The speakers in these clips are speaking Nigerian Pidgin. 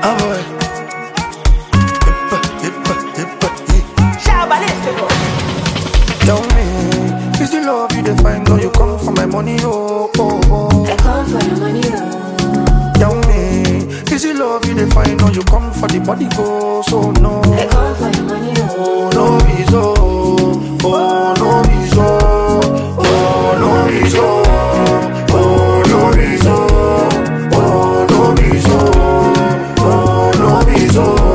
Ah boy. Tell me, is the love you define? Don't you come for my money, oh, oh, oh. I come for your money, oh. Tell me, is the love you define? Don't you come for the body, go, so no. I come for your money, Oh, oh. no, be so. Oh, no, be so. Oh, no, be so. Oh, no, be so. Oh, no, be so. Oh, no, be so.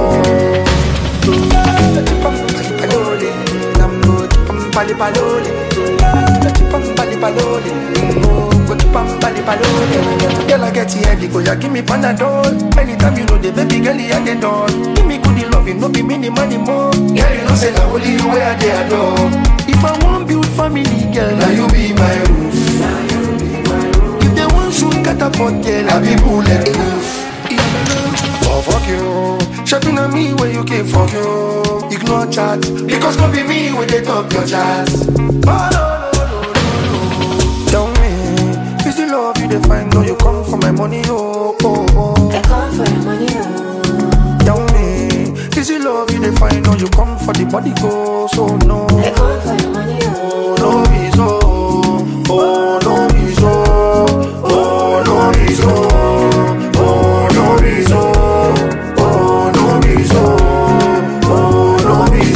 Girl, I get here, go ya give me Panadol. Anytime you know the baby girl, you the door. Give me good love, no be mini money more. Girl, you know say na only you where they adore. If I want build family, girl, now you be my roof. If they want shoot catapult, girl, I be bulletproof. Oh fuck you, shopping on me where you came fuck you. Ignore chat, because don't be me when they talk your chat. Oh no. Tell me, is the love you define? Don't you come for my money, oh, oh, oh. I come for your money, oh. Tell me, is the love you define? Don't you come for the body, go, so no. I come for your money, oh. No be so, oh, no be so, oh, no be so, oh, no be so, oh, no be so, oh, no be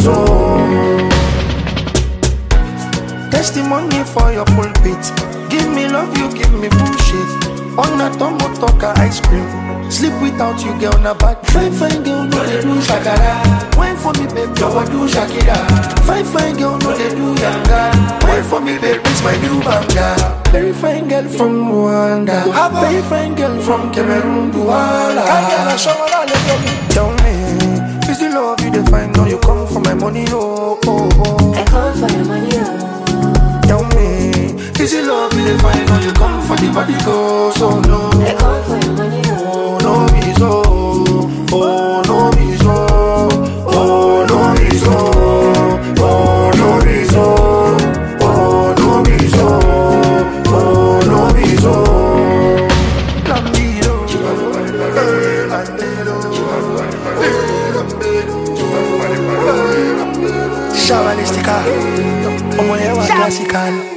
so. Testimony for your pulpit. Give me love, you give me bullshit. On a tumble talker ice cream. Sleep without you, girl, na bad. Fine girl, no they do shakara. Wine for me, babe, you do Shakira. Fine girl, no they do yanga. Wine for me, babe, it's my new banga. Very fine girl from Rwanda. Very fine girl from Cameroon, Douala. Tell me, is the love you define? Don't you come for my money, oh, oh, oh. I come for your money, oh. Tell me, is it love you define? Don't you come for the body, go, so no. I come for your money, oh. Oh, no be so. Oh, no be so. Oh, no be so. Oh, no be so. Oh, no be so. Oh, no be so. Lambido. Lambido. Shabalistica. Omoyewa classical.